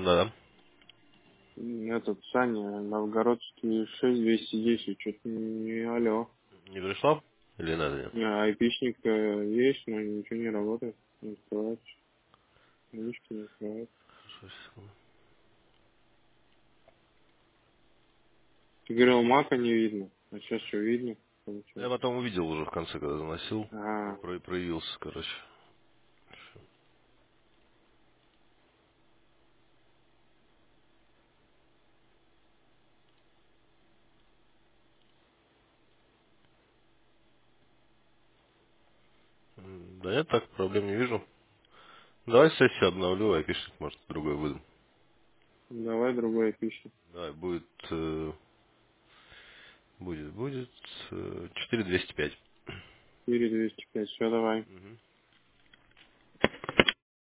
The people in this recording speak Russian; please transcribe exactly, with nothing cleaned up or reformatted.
Да. М, Этот, Саня, Новгородский шесть двести десять, что-то не алло. Не пришла? Или надо нет? А, айпишник э, есть, но ничего не работает. Не открывается. Странички не открывается. Хорошо, секунду. Ты говорил, мака не видно. А сейчас что видно? Я Получается. потом увидел уже в конце, когда заносил. А, Про- проявился, короче. М, Да нет, так, проблем не вижу. Давай сессию обновлю, айпишник, может, другой выдам. давай другой айпишник. Давай, будет, э, будет, будет, э, четыре двести пять. четыре двести пять, все, давай. Мгм.